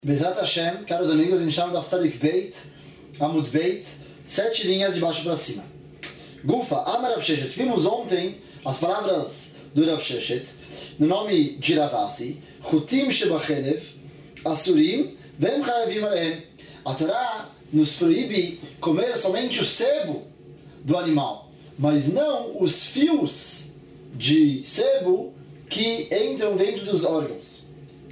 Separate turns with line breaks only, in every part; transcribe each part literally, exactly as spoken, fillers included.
Bezrat Hashem, caros amigos, a gente está no Daf Tzadik Beit, Amud Beit, sete linhas de baixo para cima. Gufa, Amar Rav Sheshet. Vimos ontem as palavras do Rav Sheshet, no nome de Ravasi, Chutim Shebachelev, Asurim, Vem Chayavim Alehem. A Torá nos proíbe comer somente o sebo do animal, mas não os fios de sebo que entram dentro dos órgãos.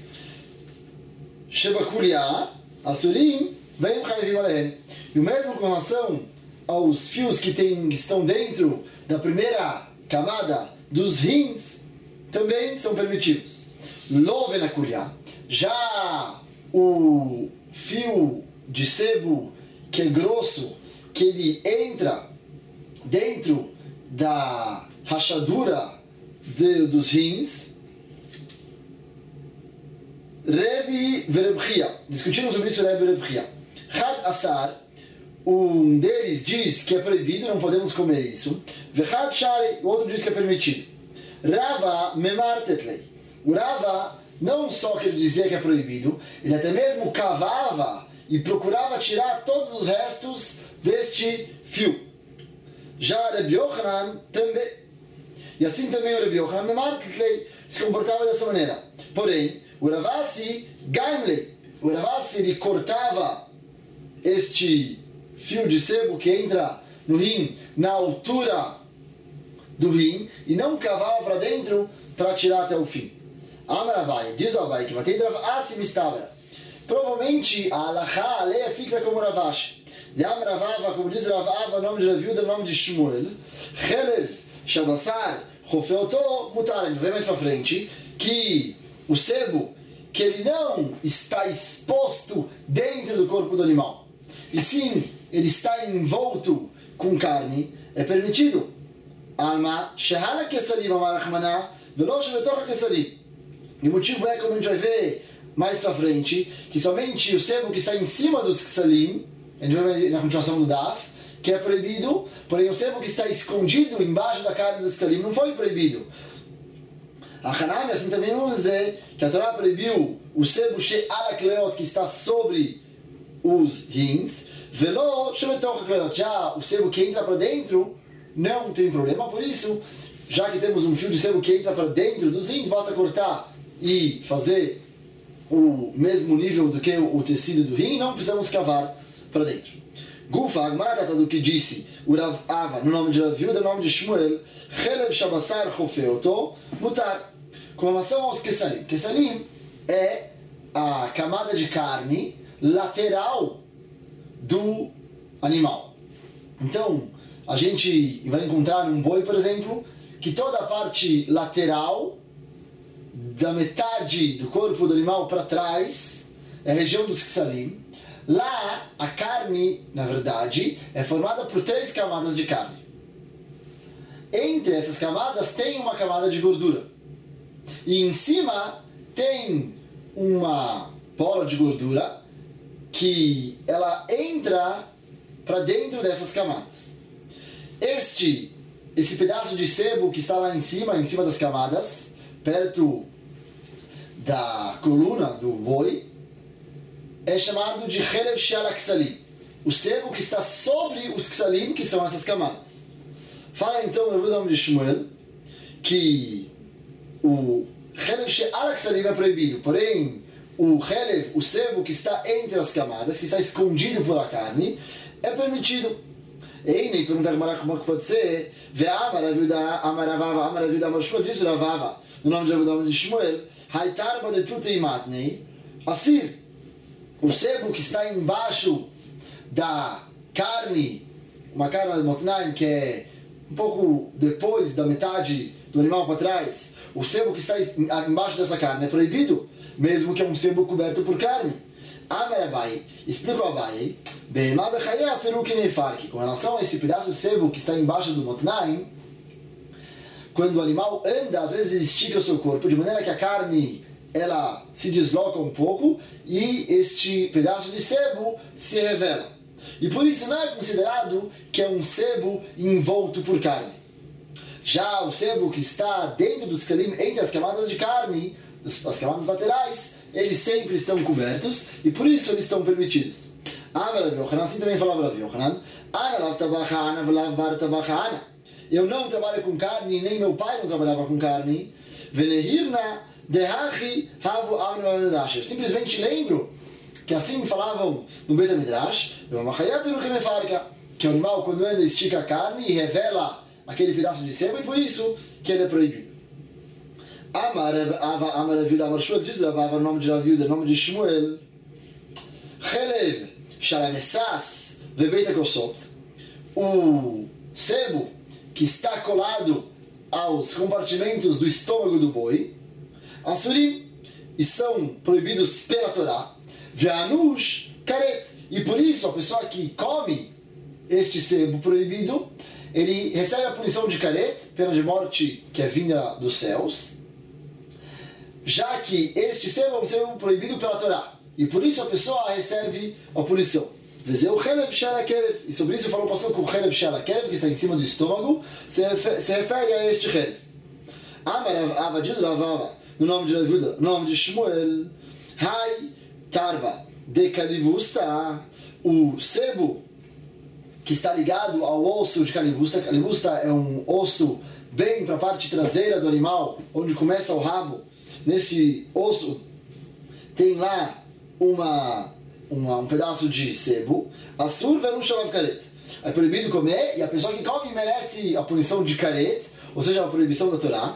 Shebakuria, Asurim, vem Chayavim Alehem. E o mesmo com relação aos fios que, tem, que estão dentro da primeira camada dos rins, também são permitidos. Lovenakuria, já o fio de sebo que é grosso, que ele entra dentro da rachadura de, dos rins, Rebi Verebchia, discutindo sobre isso, Rebi Verebchia. Had Asar, um deles diz que é proibido, não podemos comer isso. Vechad Shari, o outro diz que é permitido. Rava Memar Tetlei. O Rava não só que ele dizia que é proibido, ele até mesmo cavava e procurava tirar todos os restos deste fio. Já Rebi Yochanan também. E assim também o Rebi Yochanan Memar Tetlei se comportava dessa maneira. Porém, o Ravasi, Gaimlei, o Ravasi ele cortava este fio de sebo que entra no rim na altura do rim e não cavava para dentro para tirar até o fim. Amaravai, diz o Abai que vai ter Ravasi mistabra. Provavelmente a Alachá, a lei é fixa como Ravashi. De Amaravava, como diz Ravava, o nome de Raviuda, o nome de Shmuel. Chelev, Shabasar, Chofeoto, Mutar. Ele vem mais para frente que o sebo, que ele não está exposto dentro do corpo do animal, e sim, ele está envolto com carne, é permitido. Alma, Shehana Kesalim, Amarachmaná, Velosh Vetocha Kesalim. E o motivo é, como a gente vai ver mais para frente, que somente o sebo que está em cima dos Kesalim, a gente vai ver na continuação do Daf, que é proibido, porém o sebo que está escondido embaixo da carne dos Kesalim não foi proibido. A Hanami, assim também vamos dizer que a Torá proibiu o sebo she'alakleot, que está sobre os rins, velo she'betoch, já o sebo que entra para dentro não tem problema. Por isso, já que temos um fio de sebo que entra para dentro dos rins, basta cortar e fazer o mesmo nível do que o tecido do rim, não precisamos cavar para dentro. Gufa, a Gemara trata do que disse o Rav Ava, no nome de Raviuda, no nome de Shmuel, Chelev Shabasar Chofeoto, Mutar. Com relação aos Kesalim. Kesalim é a camada de carne lateral do animal. Então, a gente vai encontrar um boi, por exemplo, que toda a parte lateral da metade do corpo do animal para trás é a região dos Kesalim. Lá, a carne, na verdade, é formada por três camadas de carne. Entre essas camadas tem uma camada de gordura. E em cima tem uma bola de gordura que ela entra para dentro dessas camadas. Este, esse pedaço de sebo que está lá em cima, em cima das camadas, perto da coluna do boi, é chamado de Chelev She'al Ksalim, o sebo que está sobre os Ksalim, que são essas camadas. Fala então no nome de Shmuel que o Chelev She'al Ksalim é proibido, porém o Chelev, o sebo que está entre as camadas, que está escondido pela carne, é permitido. E nem perguntar como é que pode ser, Ve'amar Raviuda, Amar Ravava, Amar Raviuda, Amar Shmuel, diz Ravava, no nome de Raviuda, de Shmuel, Haitar Badetutei Matnei, Asir, o sebo que está embaixo da carne, uma carne de motnaim, que é um pouco depois da metade do animal para trás, o sebo que está embaixo dessa carne é proibido, mesmo que é um sebo coberto por carne. Amar Abai, explica o Abai, que com relação a esse pedaço de sebo que está embaixo do motnaim, quando o animal anda, às vezes ele estica o seu corpo, de maneira que a carne ela se desloca um pouco e este pedaço de sebo se revela. E por isso não é considerado que é um sebo envolto por carne. Já o sebo que está dentro dos Kelim, entre as camadas de carne, as camadas laterais, eles sempre estão cobertos e por isso eles estão permitidos. Assim também falava Rav Yochanan, eu não trabalho com carne, nem meu pai não trabalhava com carne. Simplesmente lembro que assim falavam no Beit HaMidrash, que o animal quando anda estica a carne e revela aquele pedaço de sebo e por isso que ele é proibido. Amar Amar Aviuda Amar Shmuel, diz Rav o nome de Aviuda, o nome de Shmuel, Chelev Sharamessas Vebeit HaKosot, o sebo que está colado aos compartimentos do estômago do boi, Asurim, e são proibidos pela Torá, Ve'anush Karet, e por isso a pessoa que come este sebo proibido, ele recebe a punição de Karet, pena de morte que é vinda dos céus, já que este sebo é um sebo proibido pela Torá, e por isso a pessoa recebe a punição. E sobre isso falou passando com o Chelev Shalakerev, que está em cima do estômago, se refere a este Chelev. Amar Ava diz Ravava, no nome de Ravuda, no nome de Shmuel, Hai Tarba de Kalibusta, o sebo que está ligado ao osso de Kalibusta. Kalibusta é um osso bem para a parte traseira do animal, onde começa o rabo. Nesse osso tem lá uma, uma, um pedaço de sebo. Asur venu shalav karet. É proibido comer e a pessoa que come merece a punição de karet, ou seja, a proibição da Torá.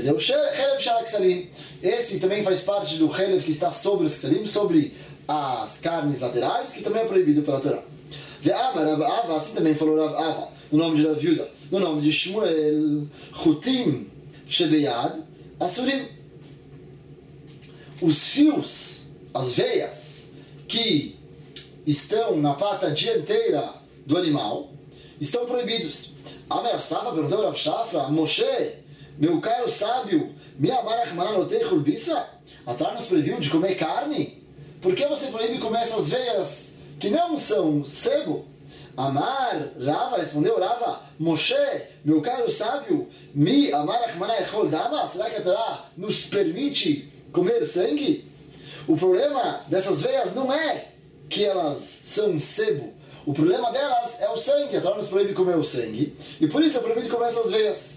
Esse também faz parte do chelev que está sobre os ksalim, sobre as carnes laterais, que também é proibido pela Torá. Assim também falou Rav Ava, no nome de Rav Yuda, no nome de Shmuel, Chutim Shebeyad Asurim. Os fios, as veias que estão na pata dianteira do animal estão proibidos. Amar Sava perguntou a Rav Shafra, Moshe, meu caro sábio, me amarach mananotei chulbisa? A Torá nos proibiu de comer carne? Por que você proíbe comer essas veias que não são sebo? Amar Rava, respondeu Rava, Moshe, meu caro sábio, mi amarach mananotei dama? Será que a Torá nos permite comer sangue? O problema dessas veias não é que elas são sebo. O problema delas é o sangue. A Torá nos proíbe comer o sangue. E por isso é proibido comer essas veias.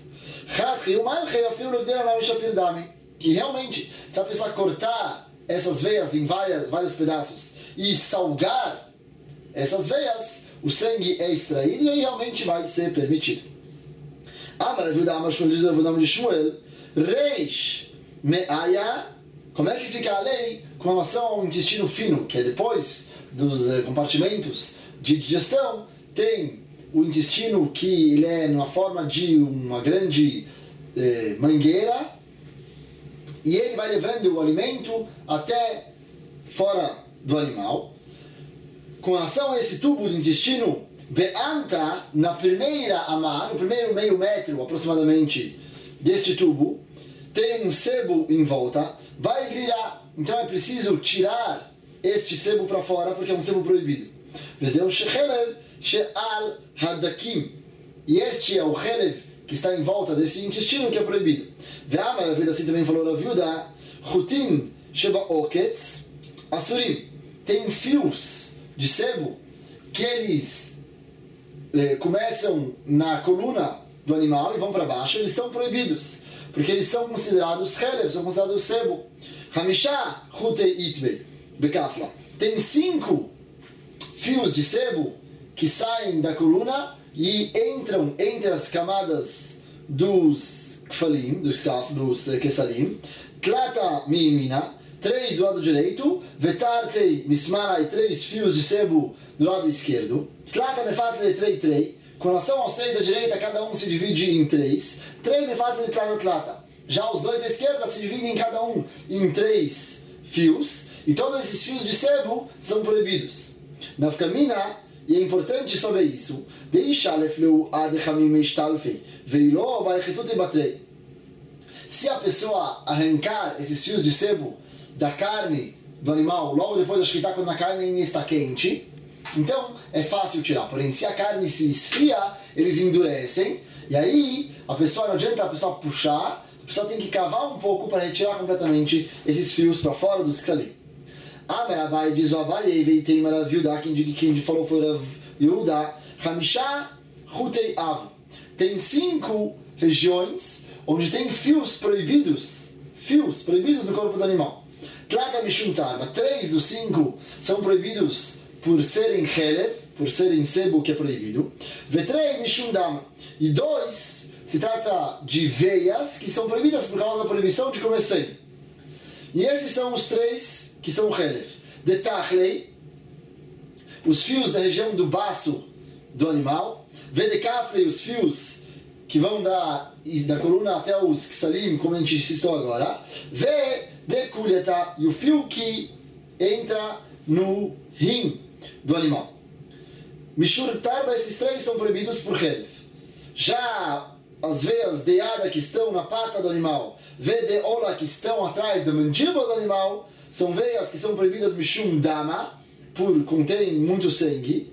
E realmente, se a pessoa cortar essas veias em várias, vários pedaços e salgar essas veias, o sangue é extraído e aí realmente vai ser permitido. Amar Aviuda Amar Shmuel, diz o nome de Shmuel, Reish Me'aya. Como é que fica a lei com relação ao intestino fino, que é depois dos eh, compartimentos de digestão, tem o intestino que ele é na forma de uma grande eh, mangueira e ele vai levando o alimento até fora do animal. Com relação a esse tubo do intestino, Be'anta, na primeira amar, no primeiro meio metro aproximadamente deste tubo, tem um sebo em volta, vai grilar. Então é preciso tirar este sebo para fora, porque é um sebo proibido. E este é o chelev que está em volta desse intestino que é proibido. Assim também falou a viúva, Chutin sheba oketz asurim. Tem fios de sebo que eles eh, começam na coluna do animal e vão para baixo, eles são proibidos, porque eles são considerados chelev, são considerados sebo. Hamisha chutei itbei bekafla. Tem cinco fios de sebo que saem da coluna e entram entre as camadas dos kfalim, dos kaf, dos kesalim. Tlata miimina, três do lado direito. Vetartei mismana, e três fios de sebo do lado esquerdo. Tlata mefatzle trei trei. Com relação aos três da direita, cada um se divide em três. Trei mefatzle tlata tlata. Já os dois da esquerda se dividem cada um em três fios. E todos esses fios de sebo são proibidos. Nafkamina, e é importante saber isso, se a pessoa arrancar esses fios de sebo da carne do animal logo depois da shkita, quando a carne ainda está quente, então é fácil tirar. Porém, se a carne se esfria, eles endurecem, e aí a pessoa, não adianta a pessoa puxar, a a pessoa tem que cavar um pouco para retirar completamente esses fios para fora dos ksalim. Amar Abai, diz o Abai, e tem Rav Yehuda, quem quem falou foi Rav Yehuda, Hamisha Chutei Av. Tem cinco regiões onde tem fios proibidos, fios proibidos no corpo do animal. Tlata Mishum Tarba, três dos cinco são proibidos por serem chelev, por serem sebo, que é proibido. Vetrei Mishum Dama. E dois, se trata de veias que são proibidas por causa da proibição de comer sangue. E esses são os três que são chelev. Detachlei, os fios da região do baço do animal. Vedekaflei, os fios que vão da, da coluna até os ksalim, como a gente citou agora. Vedekuleta, e o fio que entra no rim do animal. Mishur Tarba, esses três são proibidos por chelev. Já as veias de Ada que estão na pata do animal, vede Ola que estão atrás da mandíbula do animal, são veias que são proibidas Mishum Dama, por conterem muito sangue.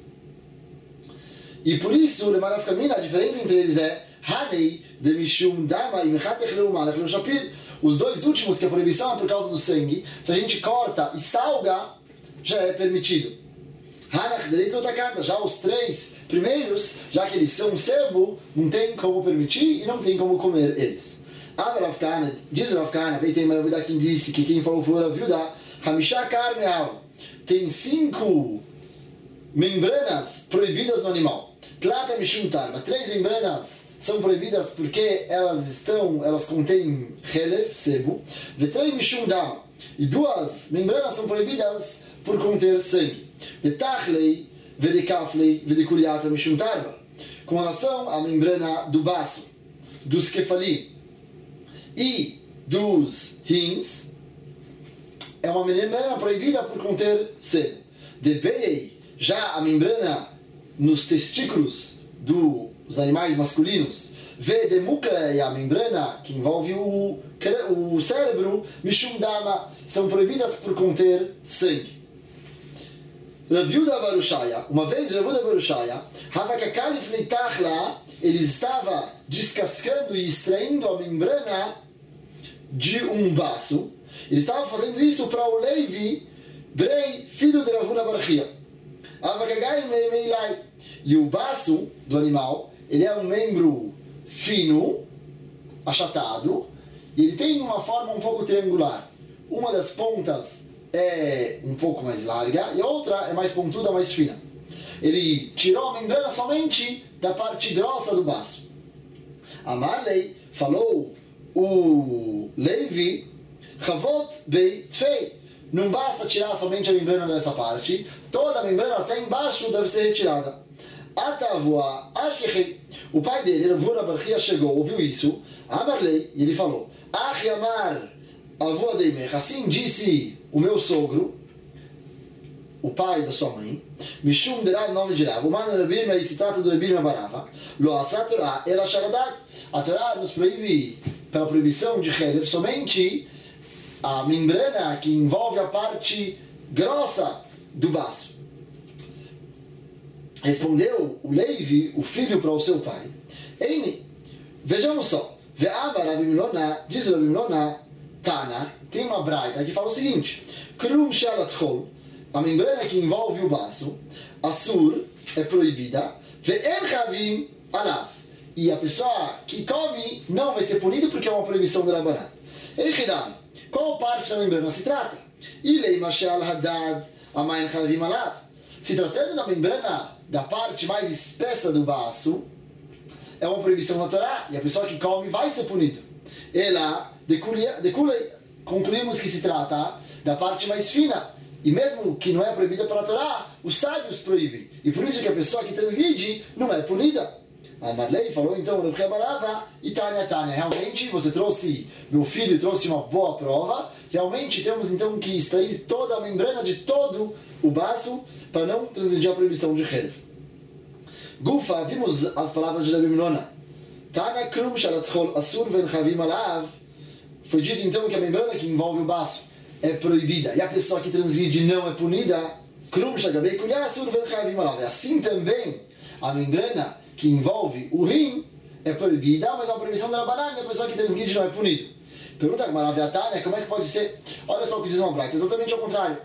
E por isso, Lemarav Kamina, a diferença entre eles é Hanei de Mishum Dama e Mechatech Leumalech Leushapir. Os dois últimos, que a proibição é por causa do sangue, se a gente corta e salga, já é permitido. Hanach direito outra já os três primeiros, já que eles são sebo, não tem como permitir e não tem como comer eles. Rav Kahana, diz Rav Kahana, tem uma Rav quem disse que quem falou foi Rav Yehuda, Hamisha Karmeav, tem cinco membranas proibidas no animal. Tlata Mishum Tarba, três membranas são proibidas porque elas estão, elas contêm chelev, sebo. Vetrei Mishum Dama, e duas membranas são proibidas por conter sangue. Detachlei, vedekaflei, vedekuliata Mishum Tarba, com relação à membrana do baço, dos kefalim e dos rins, é uma membrana proibida por conter sebo. Debei, já a membrana nos testículos dos animais masculinos, vedemukrei, a membrana que envolve o, o cérebro, Mishum Dama, são proibidas por conter sangue. Rav Yehuda Barushaya, uma vez Rav Yehuda Barushaya, Havakalif Leitachla, ele estava descascando e extraindo a membrana de um baço. Ele estava fazendo isso para o Levi Brei, filho de Rav Huna bar Chia. E o baço do animal, ele é um membro fino, achatado, e ele tem uma forma um pouco triangular. Uma das pontas é um pouco mais larga e a outra é mais pontuda, mais fina. Ele tirou a membrana somente da parte grossa do baço. Amarlei, falou o Levi, Chavot bei Tfei, não basta tirar somente a membrana dessa parte, toda a membrana até embaixo deve ser retirada. Atavua, Ashkechei, o pai dele, Rav Huna bar Chia, chegou, ouviu isso, Amarlei, e ele falou, Ach Yamar, Avua Deimech, assim disse o meu sogro, o pai da sua mãe, Mishum de Rav, nome de Rav, o mano Rabir, mas se trata do Rabir Barava, Lo Asa Torah, Ela Sharadat, a Torá nos proíbe, pela proibição de chelev, somente a membrana que envolve a parte grossa do baço. Respondeu o Levi, o filho, para o seu pai, Eini, vejamos só, Ve'amar Rav Milona, diz Rav Milona, Tana, tem uma braita que fala o seguinte, Krum Sharat Chol, a membrana que envolve o baço, Asur, é proibida, Ve'en Chavim Alav, e a pessoa que come não vai ser punido porque é uma proibição do Rabanan. Eichidam, qual parte da membrana se trata? Ilei Mashal Hadad Amain Chavim Alav, se tratando da membrana da parte mais espessa do baço, é uma proibição da Torá, e a pessoa que come vai ser punida. Ela, de Kulei, concluímos que se trata da parte mais fina, e mesmo que não é proibida pela Torá, os sábios proíbem, e por isso que a pessoa que transgride não é punida. A Marlei falou então, Rebbe Barava, e Tânia, Tânia, realmente você trouxe, meu filho trouxe uma boa prova, realmente temos então que extrair toda a membrana de todo o baço, para não transgredir a proibição de chelev. Gufa, vimos as palavras de Rabi Milona. Tana krum shalat chol asur ven chavim alav. Foi dito então que a membrana que envolve o baço é proibida, e a pessoa que transgride não é punida. Krum shagabei kulha asur ven chavim alav. Assim também, a membrana que envolve o rim é proibida, mas é uma proibição da Rabanan e a pessoa que transgride não é punido. Pergunta a Maraviatá, como é que pode ser? Olha só o que diz uma braita, exatamente ao contrário.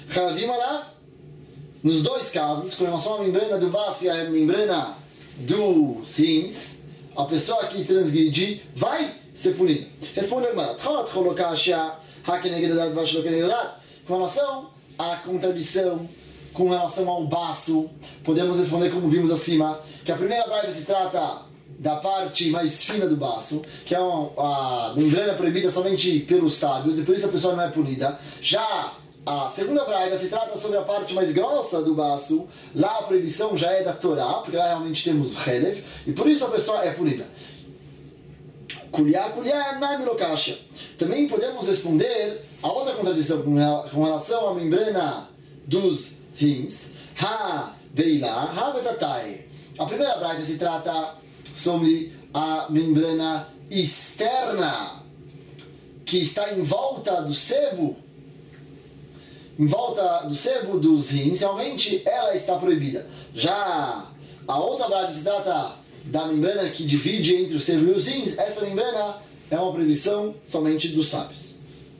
Nos dois casos, com relação à membrana do vaso e à membrana dos rins, a pessoa que transgredir vai ser punida. Responde a Gemara. Com relação à contradição, com relação ao baço, podemos responder como vimos acima, que a primeira braita se trata da parte mais fina do baço, que é uma, a membrana proibida somente pelos sábios, e por isso a pessoa não é punida. Já a segunda braita se trata sobre a parte mais grossa do baço, lá a proibição já é da Torá, porque lá realmente temos Helev, e por isso a pessoa é punida. Kulya, kulya, namirokasha. Também podemos responder a outra contradição com relação à membrana dos rins. Ha, beila, ha, betatai. A primeira braita se trata sobre a membrana externa que está em volta do sebo, em volta do sebo dos rins, realmente ela está proibida. Já a outra braita se trata da membrana que divide entre o sebo e os rins, essa membrana é uma proibição somente dos sábios.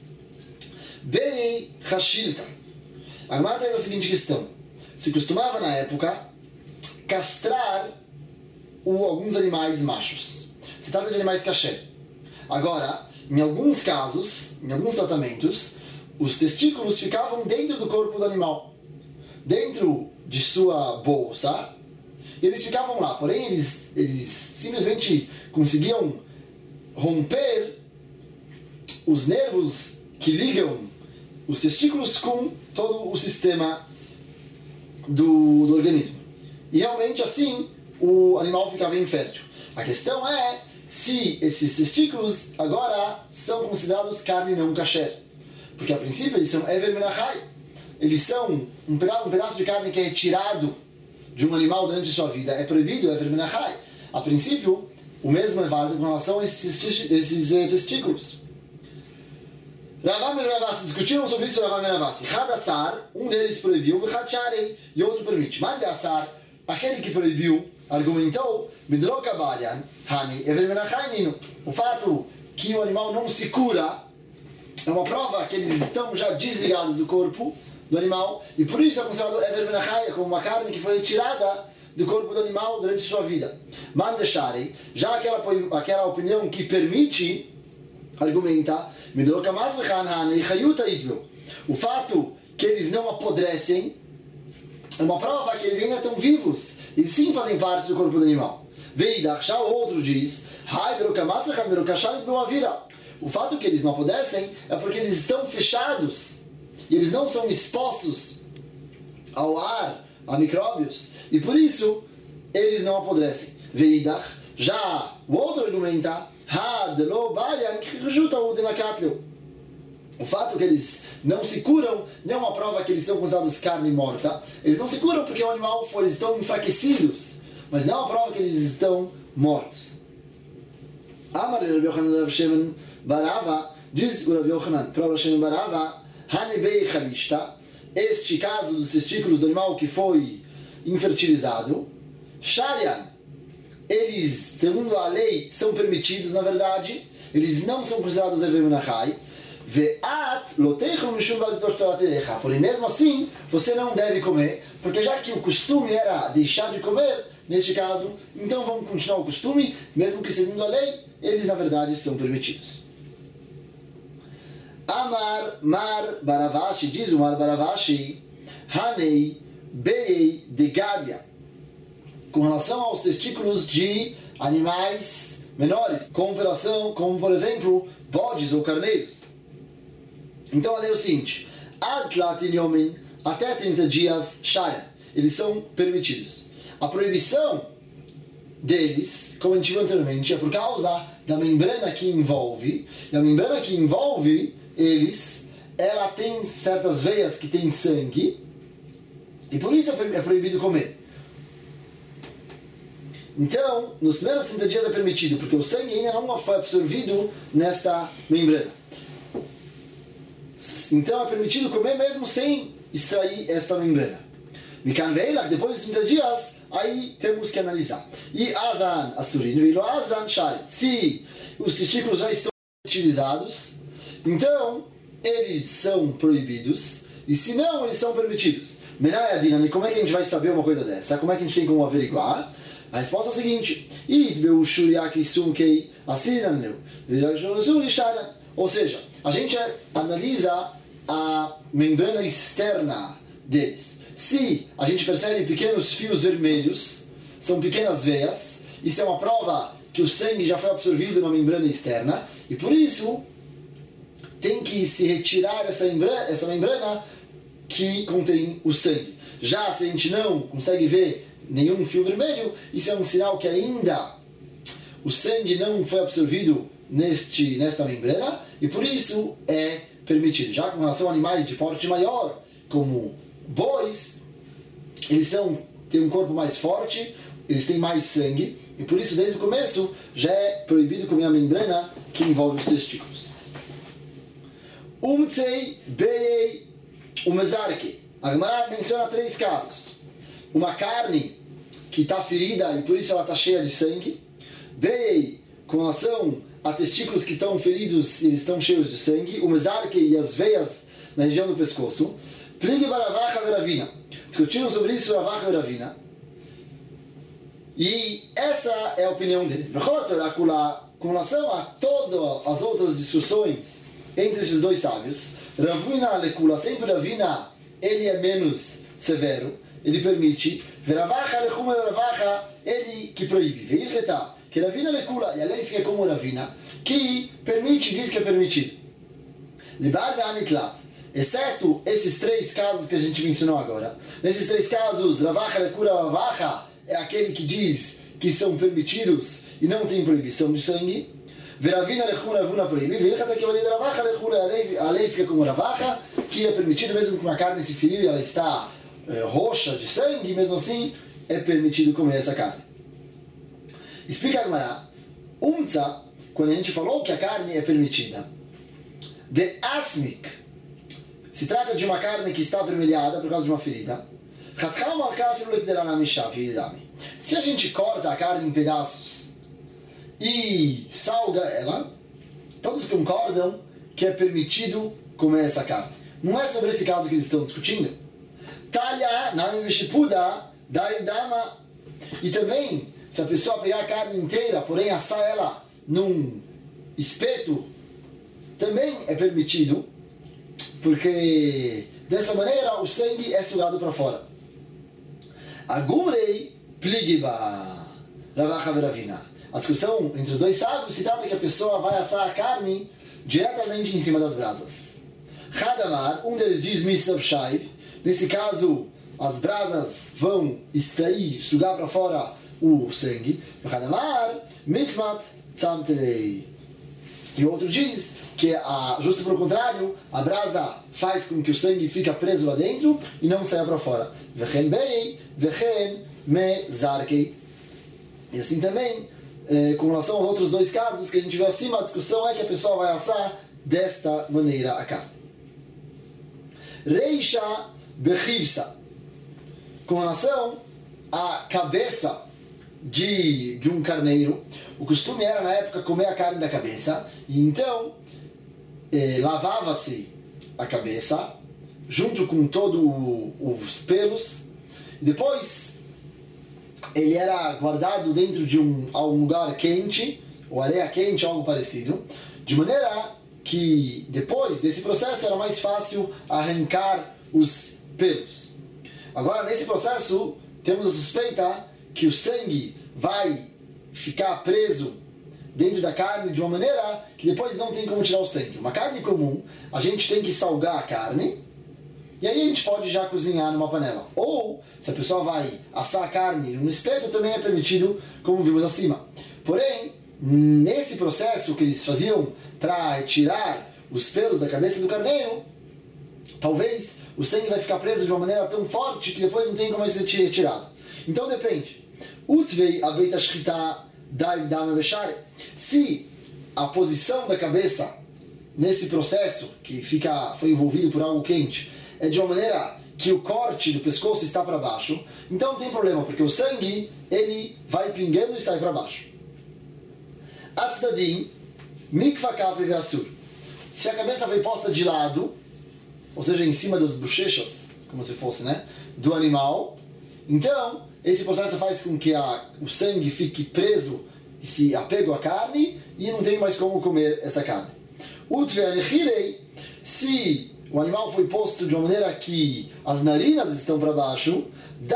Bei Hashilta. A Gemara traz a seguinte questão: se costumava na época castrar o, alguns animais machos. Se trata de animais kasher. Agora, em alguns casos, em alguns tratamentos, os testículos ficavam dentro do corpo do animal, dentro de sua bolsa, e eles ficavam lá. Porém, eles, eles simplesmente conseguiam romper os nervos que ligam os testículos com todo o sistema do, do organismo. E realmente assim o animal ficava infértil. A questão é se esses testículos agora são considerados carne não kasher. Porque a princípio eles são Ever Menachai. Eles são um pedaço, um pedaço de carne que é retirado de um animal durante sua vida. É proibido Ever Menachai. A princípio, o mesmo é válido com relação a esses, esses eh, testículos. Ravam e Ravassi discutiram sobre isso. Ravam e Ravassi. Hadassar, um deles proibiu, Vacharei, e outro permite. Mandassar, aquele que proibiu, argumentou, Midrokabalian, Hani, Ever Menachai Nino. O fato que o animal não se cura é uma prova que eles estão já desligados do corpo do animal, e por isso é considerado Ever Menachai, como uma carne que foi retirada do corpo do animal durante sua vida. Mandesharei, já aquela, aquela opinião que permite, argumenta, o fato que eles não apodrecem é uma prova que eles ainda estão vivos e sim fazem parte do corpo do animal. Veidach, já o outro diz, o fato que eles não apodrecem é porque eles estão fechados e eles não são expostos ao ar, a micróbios, e por isso eles não apodrecem. Veidach, já o outro argumenta, o fato que eles não se curam não é uma prova que eles são considerados carne morta. Eles não se curam porque o animal foi, eles estão enfraquecidos, mas não é uma prova que eles estão mortos. Amar Rav Yochanan Rav Shemen Barava, diz o Rav Yochanan para Rav Shemen Barava, Hanibei Chalishta, este caso dos testículos do animal que foi infertilizado, Sharian, eles, segundo a lei, são permitidos, na verdade, eles não são considerados Ever Menachai. Ve'at loteichon mishum ba'alitosh Torah terecha. Porém, mesmo assim, você não deve comer, porque já que o costume era deixar de comer, neste caso, então vamos continuar o costume, mesmo que segundo a lei, eles, na verdade, são permitidos. Amar Mar Baravashi, diz o Mar Baravashi, Hanei Bei de Gadia, com relação aos testículos de animais menores, como, como por exemplo, bodes ou carneiros. Então a lei é o seguinte, até trinta dias, Sharian, eles são permitidos. A proibição deles, como a gente viu anteriormente, é por causa da membrana que envolve, e a membrana que envolve eles, ela tem certas veias que tem sangue, e por isso é proibido comer. Então, nos primeiros trinta dias é permitido, porque o sangue ainda não foi absorvido nesta membrana. Então é permitido comer mesmo sem extrair esta membrana. Mikan veilach, depois dos trinta dias, aí temos que analisar. E Azan Asurin, Veilo Azan Shari. Se os testículos já estão utilizados, então eles são proibidos, e se não, eles são permitidos. Menayadina, como é que a gente vai saber uma coisa dessa? Como é que a gente tem como averiguar? A resposta é a seguinte: ou seja, a gente analisa a membrana externa deles. Se a gente percebe pequenos fios vermelhos, são pequenas veias, isso é uma prova que o sangue já foi absorvido na membrana externa, e por isso tem que se retirar essa membrana, essa membrana que contém o sangue. Já se a gente não consegue ver nenhum fio vermelho, isso é um sinal que ainda o sangue não foi absorvido neste, nesta membrana, e por isso é permitido. Já com relação a animais de porte maior, como bois, eles são, têm um corpo mais forte, eles têm mais sangue, e por isso desde o começo já é proibido comer a membrana que envolve os testículos. Umtzei, Beyei, Umezarki. A Gemara menciona três casos. Uma carne que está ferida e por isso ela está cheia de sangue. Beyei, com relação a testículos que estão feridos e eles estão cheios de sangue. Umezarki e as veias na região do pescoço. Pligi Baravacha Veravina. Discutiram sobre isso Ravacha Veravina. E essa é a opinião deles. Com relação a todas as outras discussões entre esses dois sábios, Ravina Lekula, sempre Ravina, ele é menos severo, ele permite, Veravacha Lechuma Ravacha, ele que proíbe. Veircheta, que Ravina Lekula, e a lei fica como Ravina, que permite, diz que é permitido. Libar Be'anitlat, exceto esses três casos que a gente mencionou agora. Nesses três casos, Ravacha Lekula Ravacha é aquele que diz que são permitidos e não tem proibição de sangue. Veravina lechuna avuna proíbe. Veirchata que vai de Ravacha lechuna, a lei fica como Ravacha, que é permitido mesmo que uma carne se feriu e ela está eh, roxa de sangue, mesmo assim é permitido comer essa carne. Explica a Gemara, Umtza, quando a gente falou que a carne é permitida, de asmik, se trata de uma carne que está avermelhada por causa de uma ferida. Se a gente corta a carne em pedaços e salga ela, todos concordam que é permitido comer essa carne. Não é sobre esse caso que eles estão discutindo. Talha, dama. E também, se a pessoa pegar a carne inteira, porém assar ela num espeto, também é permitido, porque dessa maneira o sangue é sugado para fora. Agumrei pligiba Ravacha Veravina. A discussão entre os dois sábios se trata que a pessoa vai assar a carne diretamente em cima das brasas. Hadamar, um deles diz Misav Shaiv. Nesse caso, as brasas vão extrair, sugar para fora o sangue. Hadamar mitmat tzamterei. E o outro diz que, a, justo pelo contrário, a brasa faz com que o sangue fique preso lá dentro e não saia para fora. Vechen bei, vechen me zarkei. E assim também, eh, com relação aos outros dois casos que a gente viu acima, a discussão é que a pessoa vai assar desta maneira a carne. Reisha bechivsa. Com relação à cabeça de, de um carneiro, o costume era na época comer a carne da cabeça, e então eh, lavava-se a cabeça junto com todos os pelos, e depois ele era guardado dentro de um, um lugar quente, ou areia quente, algo parecido, de maneira que depois desse processo era mais fácil arrancar os pelos. Agora, nesse processo, temos a suspeita que o sangue vai ficar preso dentro da carne de uma maneira que depois não tem como tirar o sangue. Uma carne comum, a gente tem que salgar a carne, e aí a gente pode já cozinhar numa panela. Ou, se a pessoa vai assar a carne num espeto, também é permitido, como vimos acima. Porém, nesse processo que eles faziam para tirar os pelos da cabeça do carneiro, talvez o sangue vai ficar preso de uma maneira tão forte que depois não tem como ser retirado. Então depende. Se a posição da cabeça nesse processo que fica, foi envolvido por algo quente é de uma maneira que o corte do pescoço está para baixo, então não tem problema, porque o sangue ele vai pingando e sai para baixo. Atzdadim, mikva kafe ve'asur. Se a cabeça foi posta de lado, ou seja, em cima das bochechas, como se fosse, né, do animal, então esse processo faz com que a, o sangue fique preso e se apego à carne e não tem mais como comer essa carne. Se o animal foi posto de uma maneira que as narinas estão para baixo,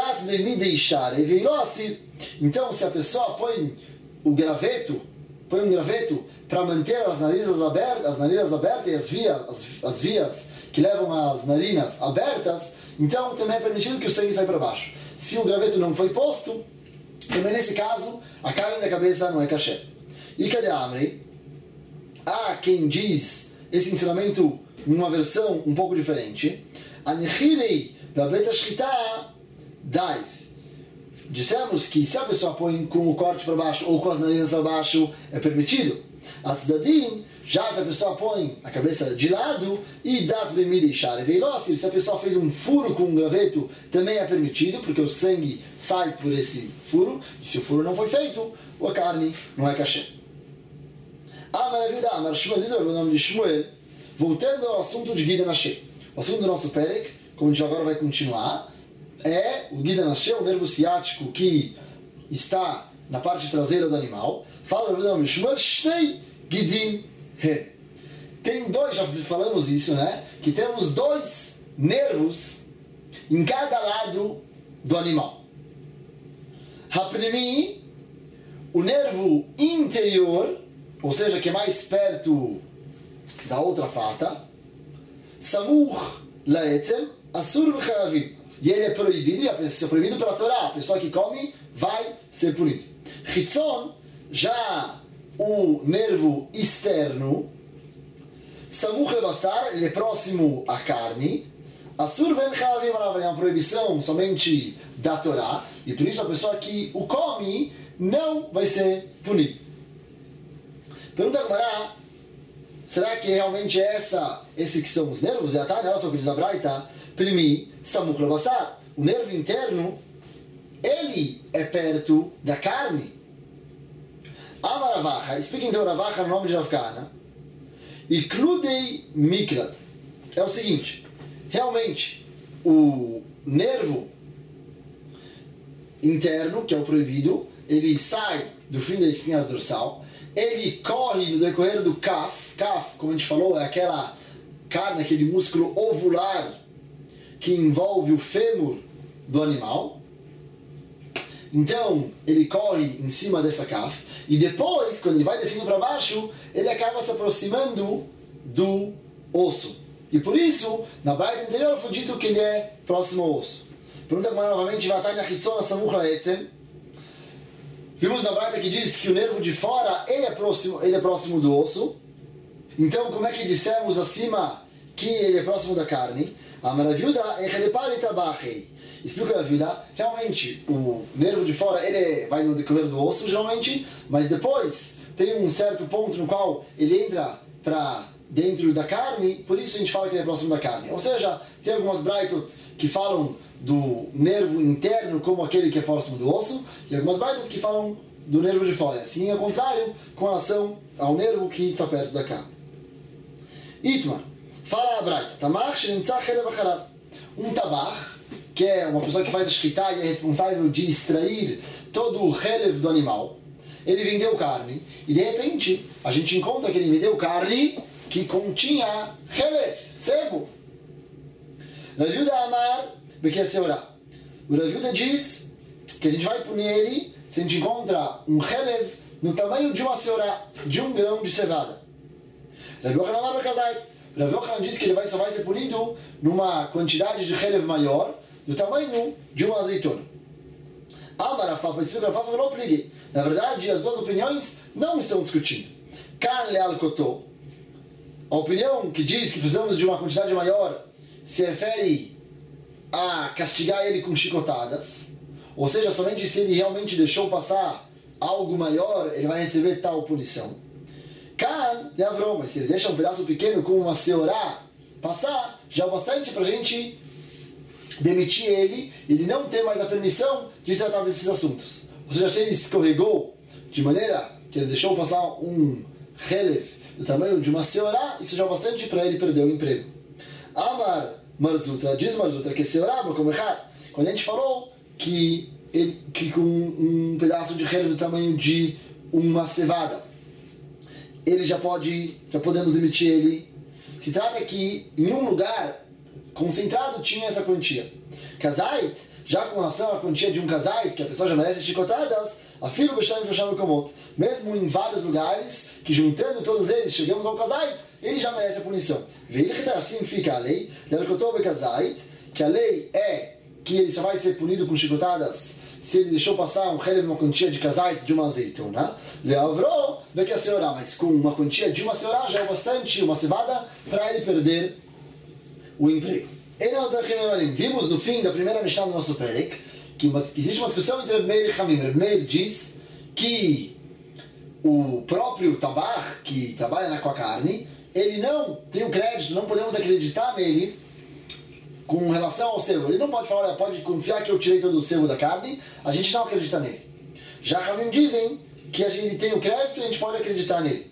então se a pessoa põe o graveto, põe um graveto para manter as narinas abertas, as narinas abertas e as vias, as, as vias que levam as narinas abertas, então também é permitido que o sangue saia para baixo. Se o graveto não foi posto, também nesse caso a carne da cabeça não é kasher. E cadê Amri? Há quem diz esse ensinamento numa versão um pouco diferente. Anechirei da beta shchita daiv. Dissemos que se a pessoa põe com o corte para baixo ou com as narinas para baixo, é permitido. Atzdadim, já se a pessoa põe a cabeça de lado, e dat bemidei share veilosir, se a pessoa fez um furo com um graveto, também é permitido, porque o sangue sai por esse furo, e se o furo não foi feito, a carne não é kasher. Ah, maravilha, Amar Shmuel, diz o nome de Shmuel, voltando ao assunto de Gida Nashe. O assunto do nosso Perek, como a gente agora vai continuar, é o Gida Nashe, o nervo ciático que está na parte traseira do animal. Fala o nome de Shmuel, Shnei Gidim He. Tem dois, já falamos isso, né? Que temos dois nervos em cada lado do animal. Hapnimi, o nervo interior, ou seja, que é mais perto da outra pata, Samuch Laetzem, Asur V'Chavim. E ele é proibido, e é proibido para a Torá. A pessoa que come vai ser punido. Chitzon, já o nervo externo, Samuch Lebasar, ele é próximo à carne, Asur V'Chavim, é uma proibição somente da Torá, e por isso a pessoa que o come não vai ser punido. Pergunta Gemara, será que realmente é essa, esses que são os nervos? E a Tânia, olha só o que diz a Braita, Primi, Samuch Lebasar, o nervo interno, ele é perto da carne. Amar Ravacha, explica então Ravacha no nome de Rav Kahana, e Kludei Mikrat, é o seguinte, realmente, o nervo interno, que é o proibido, ele sai do fim da espinha dorsal, ele corre no decorrer do kaf. Kaf, como a gente falou, é aquela carne, aquele músculo ovular que envolve o fêmur do animal. Então, ele corre em cima dessa kaf. E depois, quando ele vai descendo para baixo, ele acaba se aproximando do osso. E por isso, na braita anterior foi dito que ele é próximo ao osso. Pergunta agora novamente, Vatanya Hitzona Samuch Laetzem. Vimos na braita que diz que o nervo de fora ele é próximo, ele é próximo do osso. Então, como é que dissemos acima que ele é próximo da carne? A maravilha é explica a vida. Realmente, o nervo de fora ele vai no decorrer do osso, geralmente, mas depois tem um certo ponto no qual ele entra para dentro da carne, por isso a gente fala que ele é próximo da carne. Ou seja, tem algumas braitot que falam do nervo interno como aquele que é próximo do osso, e algumas braitas que falam do nervo de fora. Assim, ao contrário, com relação ao nervo que está perto da carne. Itmar, fala a braita, Tamach Shenitzah Chelev Acharav. Um tabach, que é uma pessoa que faz a shkita e é responsável de extrair todo o chelev do animal, ele vendeu carne, e de repente a gente encontra que ele vendeu carne que continha chelev, sebo. Rav Yehuda Amar, porque a senhora, o Rav Yehuda diz que a gente vai punir ele se a gente encontra um chelev no tamanho de uma senhora, de um grão de cevada. Rav Yochanan Amar Bekazait, Rav Yochanan diz que ele vai, só vai ser punido numa quantidade de chelev maior, do tamanho de uma azeitona. Amar Rafah, explica Rafah, falou, pligue. Na verdade, as duas opiniões não estão discutindo. Kan leal kotô, a opinião que diz que precisamos de uma quantidade maior se refere a castigar ele com chicotadas, ou seja, somente se ele realmente deixou passar algo maior, ele vai receber tal punição. Kan leavrou, mas se ele deixa um pedaço pequeno como uma seorá passar, já é o bastante para a gente demitir ele, ele não ter mais a permissão de tratar desses assuntos. Ou seja, se ele escorregou de maneira que ele deixou passar um Helev do tamanho de uma seorá, isso já é bastante para ele perder o emprego. Amar Marzutra, diz Marzutra que seorá, como errar, quando a gente falou que, ele, que com um pedaço de Helev do tamanho de uma cevada, ele já pode, já podemos emitir ele. Se trata que em um lugar concentrado tinha essa quantia. Kazait, já com relação à quantia de um kazait, que a pessoa já merece chicotadas, afilo besteira que eu chamo mesmo em vários lugares, que juntando todos eles chegamos ao kazait, ele já merece a punição. Veio que assim fica a lei, que a lei é que ele só vai ser punido com chicotadas se ele deixou passar um Helev numa quantia de kazait de uma azeitona, leavrou, vê que a seorá, mas com uma quantia de uma seorá já é bastante, uma cevada, para ele perder o emprego. Vimos no fim da primeira Mishnah do nosso Perek que uma, existe uma discussão entre Reb Meir e Hamim. Reb Meir diz que o próprio tabar, que trabalha com a carne, ele não tem o crédito, não podemos acreditar nele com relação ao sebo. Ele não pode falar, olha, pode confiar que eu tirei todo o sebo da carne, a gente não acredita nele. Já Hamim dizem que a gente tem o crédito e a gente pode acreditar nele.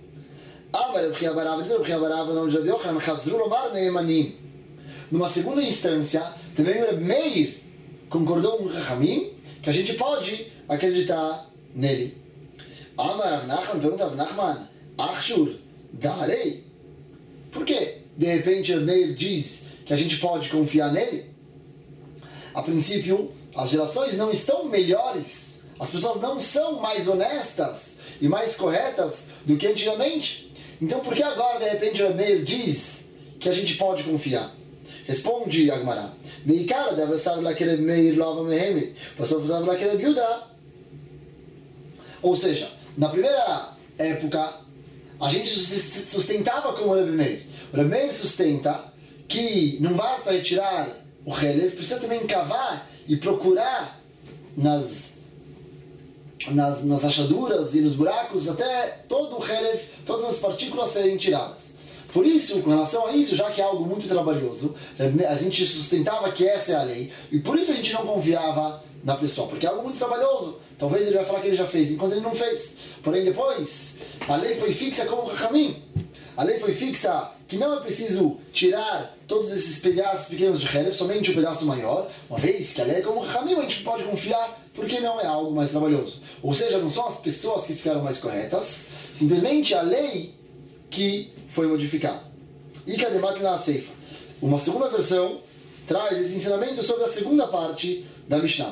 Numa segunda instância, também o Reb Meir concordou com o Hamim que a gente pode acreditar nele. Amar Rav Nachman, pergunta Rav Nachman, Achshur, darei? Por que de repente o Reb Meir diz que a gente pode confiar nele? A princípio, as gerações não estão melhores, as pessoas não são mais honestas e mais corretas do que antigamente. Então por que agora de repente o Reb Meir diz que a gente pode confiar? Responde Agmará, Meikara deve estar lá que Reb Meir lava mehemri, passou a lá que Reb Yuda. Ou seja, na primeira época, a gente sustentava como Reb Meir. O Reb Meir sustenta que não basta retirar o Helev, precisa também cavar e procurar nas, nas, nas rachaduras e nos buracos até todo o Helev, todas as partículas serem tiradas. Por isso, com relação a isso, já que é algo muito trabalhoso, a gente sustentava que essa é a lei, e por isso a gente não confiava na pessoa, porque é algo muito trabalhoso. Talvez ele vai falar que ele já fez, enquanto ele não fez. Porém, depois, a lei foi fixa como o Rahamim. A lei foi fixa que não é preciso tirar todos esses pedaços pequenos de Helev, somente um pedaço maior, uma vez que a lei é como o Rahamim, a gente pode confiar, porque não é algo mais trabalhoso. Ou seja, não são as pessoas que ficaram mais corretas, simplesmente a lei que foi modificada. E que a debate na Seifa. Uma segunda versão traz esse ensinamento sobre a segunda parte da Mishnah.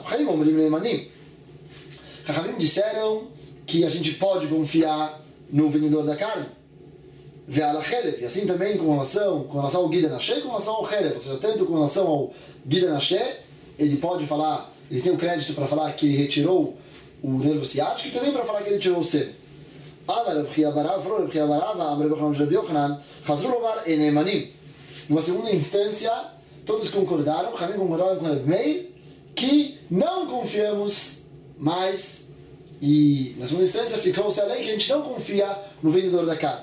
Chachamim disseram que a gente pode confiar no vendedor da carne. E assim também com relação, com relação ao Gida Nashe, com relação ao Helev. Ou seja, tanto com relação ao Gida Nashe, ele pode falar, ele tem o crédito para falar que ele retirou o nervo ciático e também para falar que ele tirou o sebo. Numa segunda instância, todos concordaram, Hamim concordaram com Reb Meir, que não confiamos mais, e na segunda instância ficou-se a lei que a gente não confia no vendedor da carne.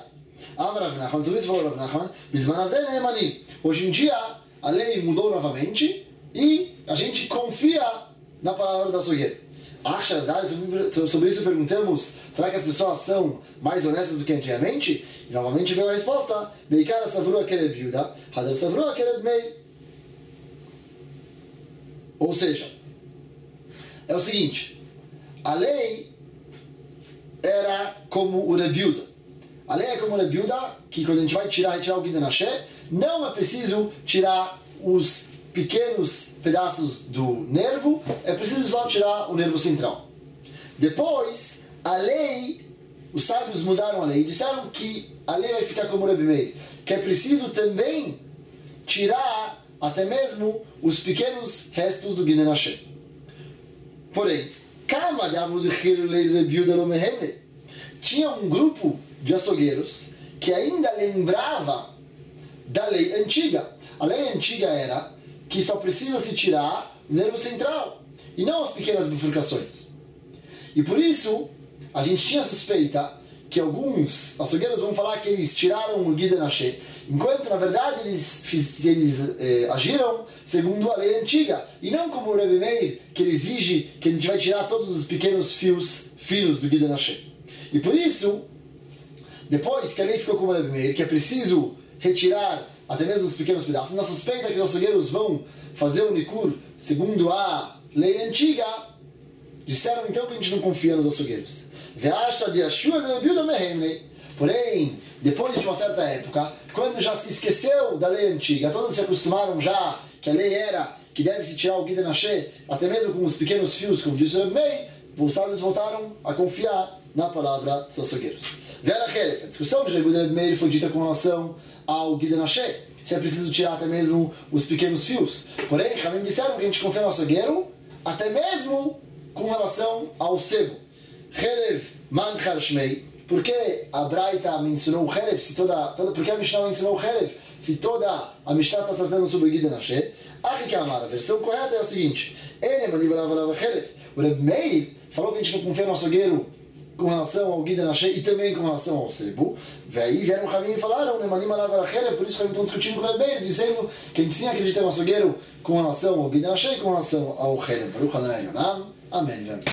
Hoje em dia, a lei mudou novamente e a gente confia na palavra do açougueiro. Sobre isso perguntamos, será que as pessoas são mais honestas do que antigamente? E novamente veio a resposta, Meikara Savrua Kereb Yuda, Hadar Savrua Kereb Meir. Ou seja, é o seguinte, a lei era como o Reb Yuda. A lei é como o Reb Yuda, que quando a gente vai tirar, retirar o Gida Nashe, não é preciso tirar os pequenos pedaços do nervo, é preciso só tirar o nervo central. Depois, a lei, os sábios mudaram a lei e disseram que a lei vai ficar como o Reb Meir, que é preciso também tirar até mesmo os pequenos restos do Gida Nashe. Porém, tinha um grupo de açougueiros que ainda lembrava da lei antiga. A lei antiga era que só precisa se tirar o nervo central e não as pequenas bifurcações. E por isso, a gente tinha suspeita que alguns açougueiros vão falar que eles tiraram o Giden Hashem, enquanto na verdade eles, fiz, eles eh, agiram segundo a lei antiga, e não como o Rebbe Meir, que ele exige que a gente vai tirar todos os pequenos fios finos do Giden Hashem. E por isso, depois que a lei ficou como o Rebbe Meir, que é preciso retirar até mesmo os pequenos pedaços, na suspeita que os açougueiros vão fazer o Nikur segundo a lei antiga, disseram então que a gente não confia nos açougueiros. Porém, depois de uma certa época, quando já se esqueceu da lei antiga, todos se acostumaram já que a lei era que deve-se tirar o Giden Hashem, até mesmo com os pequenos fios, como disse o Rebbe Meir, os sábios voltaram a confiar na palavra dos açougueiros. A discussão de Rebbe Meir foi dita com relação ao Giden Hashem, se é preciso tirar até mesmo os pequenos fios. Porém, Ramim disseram que a gente confia no açougueiro, até mesmo com relação ao sebo. Chelev man charshmei. Por que a Braita mencionou o Chelev? Se toda, toda, por que a Mishnah mencionou o Chelev? Se toda a Mishnah está tratando sobre o Giden Hashem. Achikamar, a versão correta é o seguinte: o Rebbe Meir falou que a gente não confia no açougueiro com relação ao Giden Hashem e também com relação ao sebo. E aí vieram o Ramim e falaram, por isso que estão discutindo com o Rebbe Meir, dizendo que a gente sim acredita no açougueiro com relação ao Giden Hashem e com relação ao Chelev. Amém.